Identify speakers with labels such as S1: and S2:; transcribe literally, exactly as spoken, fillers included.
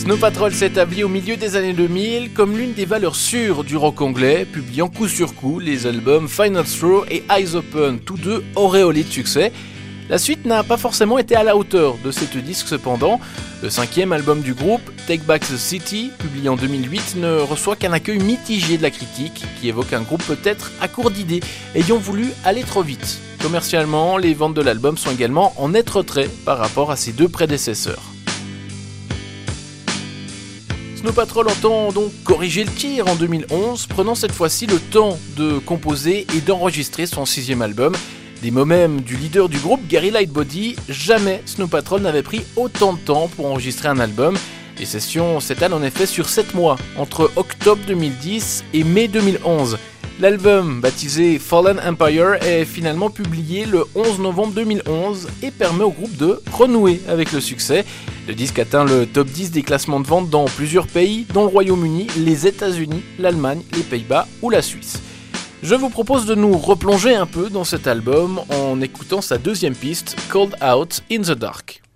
S1: Snow Patrol s'établit au milieu des années deux mille comme l'une des valeurs sûres du rock anglais, publiant coup sur coup les albums Final Straw et Eyes Open, tous deux auréolés de succès. La suite n'a pas forcément été à la hauteur de ces deux disques cependant. Le cinquième album du groupe, Take Back the City, publié en deux mille huit, ne reçoit qu'un accueil mitigé de la critique, qui évoque un groupe peut-être à court d'idées, ayant voulu aller trop vite. Commercialement, les ventes de l'album sont également en net retrait par rapport à ses deux prédécesseurs. Snow Patrol entend donc corriger le tir en deux mille onze, prenant cette fois-ci le temps de composer et d'enregistrer son sixième album. Des mots même du leader du groupe, Gary Lightbody, jamais Snow Patrol n'avait pris autant de temps pour enregistrer un album. Les sessions s'étalent en effet sur sept mois, entre octobre deux mille dix et mai deux mille onze. L'album, baptisé Fallen Empire, est finalement publié le onze novembre deux mille onze et permet au groupe de renouer avec le succès. Le disque atteint le top dix des classements de vente dans plusieurs pays, dont le Royaume-Uni, les États-Unis, l'Allemagne, les Pays-Bas ou la Suisse. Je vous propose de nous replonger un peu dans cet album en écoutant sa deuxième piste, Cold Out in the Dark.